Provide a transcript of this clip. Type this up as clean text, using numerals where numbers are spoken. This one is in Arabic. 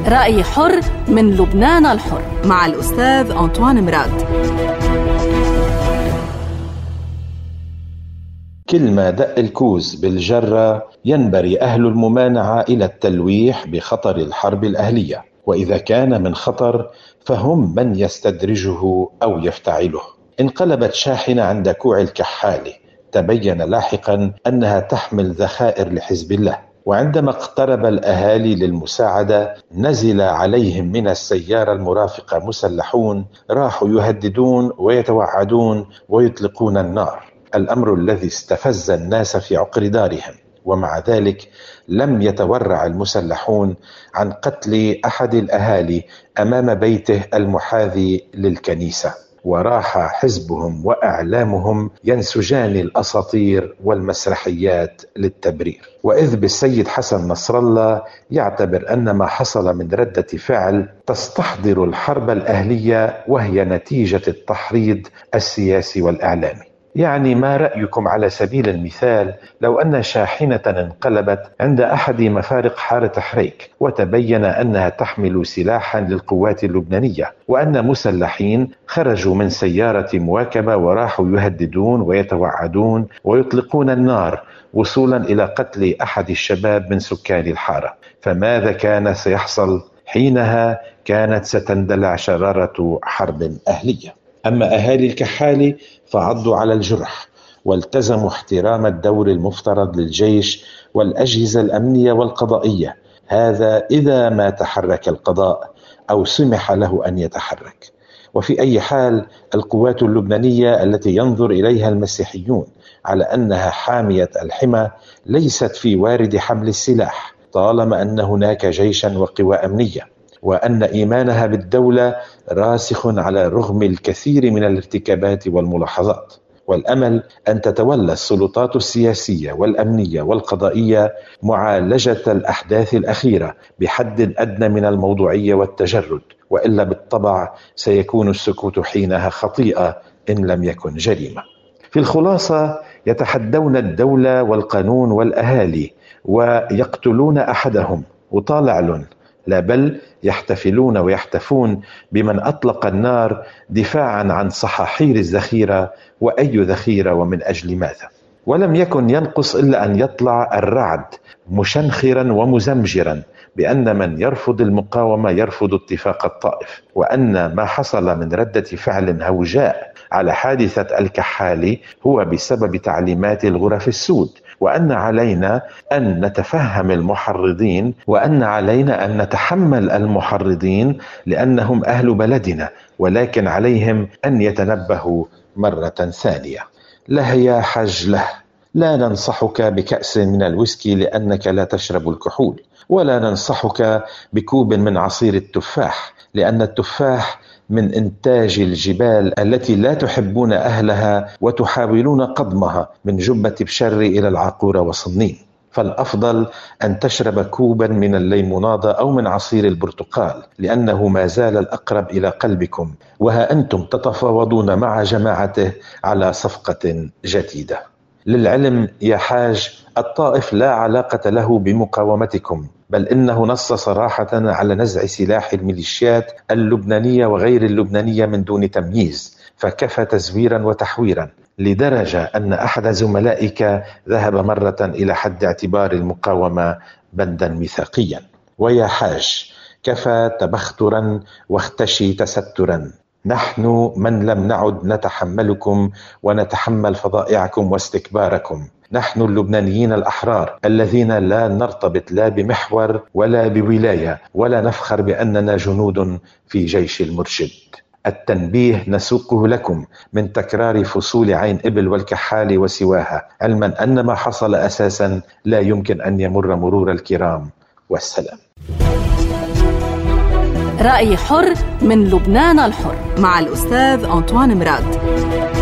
رأي حر من لبنان الحر مع الأستاذ أنطوان مراد. كل ما دق الكوز بالجرة ينبري أهل الممانعة إلى التلويح بخطر الحرب الأهلية، وإذا كان من خطر فهم من يستدرجه أو يفتعله. انقلبت شاحنة عند كوع الكحالي، تبين لاحقا أنها تحمل ذخائر لحزب الله، وعندما اقترب الأهالي للمساعدة نزل عليهم من السيارة المرافقة مسلحون راحوا يهددون ويتوعدون ويطلقون النار، الأمر الذي استفز الناس في عقر دارهم. ومع ذلك لم يتورع المسلحون عن قتل أحد الأهالي أمام بيته المحاذي للكنيسة، وراح حزبهم وأعلامهم ينسجان الأساطير والمسرحيات للتبرير. وإذ بالسيد حسن نصر الله يعتبر أن ما حصل من ردة فعل تستحضر الحرب الأهلية وهي نتيجة التحريض السياسي والإعلامي. يعني ما رأيكم على سبيل المثال لو أن شاحنة انقلبت عند أحد مفارق حارة حريك وتبين أنها تحمل سلاحا للقوات اللبنانية، وأن مسلحين خرجوا من سيارة مواكبة وراحوا يهددون ويتوعدون ويطلقون النار وصولا إلى قتل أحد الشباب من سكان الحارة، فماذا كان سيحصل؟ حينها كانت ستندلع شرارة حرب أهلية. أما أهالي الكحالي فعضوا على الجرح والتزموا احترام الدور المفترض للجيش والأجهزة الأمنية والقضائية، هذا إذا ما تحرك القضاء أو سمح له أن يتحرك. وفي أي حال القوات اللبنانية التي ينظر إليها المسيحيون على أنها حامية الحمى ليست في وارد حمل السلاح طالما أن هناك جيشا وقوى أمنية، وأن إيمانها بالدولة راسخ على رغم الكثير من الارتكابات والملاحظات. والأمل أن تتولى السلطات السياسية والأمنية والقضائية معالجة الأحداث الأخيرة بحد أدنى من الموضوعية والتجرد، وإلا بالطبع سيكون السكوت حينها خطيئة إن لم يكن جريمة. في الخلاصة يتحدون الدولة والقانون والأهالي ويقتلون أحدهم وطالع لهم، لا بل يحتفلون ويحتفون بمن أطلق النار دفاعا عن صحاحير الذخيرة، وأي ذخيرة ومن أجل ماذا؟ ولم يكن ينقص إلا أن يطلع الرعد مشنخرا ومزمجرا بأن من يرفض المقاومة يرفض اتفاق الطائف، وأن ما حصل من ردة فعل هوجاء على حادثة الكحالي هو بسبب تعليمات الغرف السود، وأن علينا أن نتفهم المحرضين، وأن علينا أن نتحمل المحرضين لأنهم أهل بلدنا، ولكن عليهم أن يتنبهوا مرة ثانية. له يا حج له، لا ننصحك بكأس من الويسكي لأنك لا تشرب الكحول، ولا ننصحك بكوب من عصير التفاح لأن التفاح من إنتاج الجبال التي لا تحبون أهلها وتحاولون قضمها من جبة بشر إلى العاقورة وصنين. فالأفضل أن تشرب كوبا من الليموناضة أو من عصير البرتقال لأنه ما زال الأقرب إلى قلبكم، وها أنتم تتفاوضون مع جماعته على صفقة جديدة. للعلم يا حاج الطائف لا علاقة له بمقاومتكم، بل إنه نص صراحة على نزع سلاح الميليشيات اللبنانية وغير اللبنانية من دون تمييز، فكفى تزويرا وتحويرا، لدرجة أن أحد زملائك ذهب مرة إلى حد اعتبار المقاومة بندا ميثاقيا. ويا حاج كفى تبخترا واختشي تسترا، نحن من لم نعد نتحملكم ونتحمل فضائعكم واستكباركم، نحن اللبنانيين الأحرار الذين لا نرتبط لا بمحور ولا بولاية، ولا نفخر بأننا جنود في جيش المرشد. التنبيه نسوقه لكم من تكرار فصول عين إبل والكحال وسواها، علما أن ما حصل أساسا لا يمكن أن يمر مرور الكرام. والسلام. رأي حر من لبنان الحر مع الأستاذ أنطوان مراد.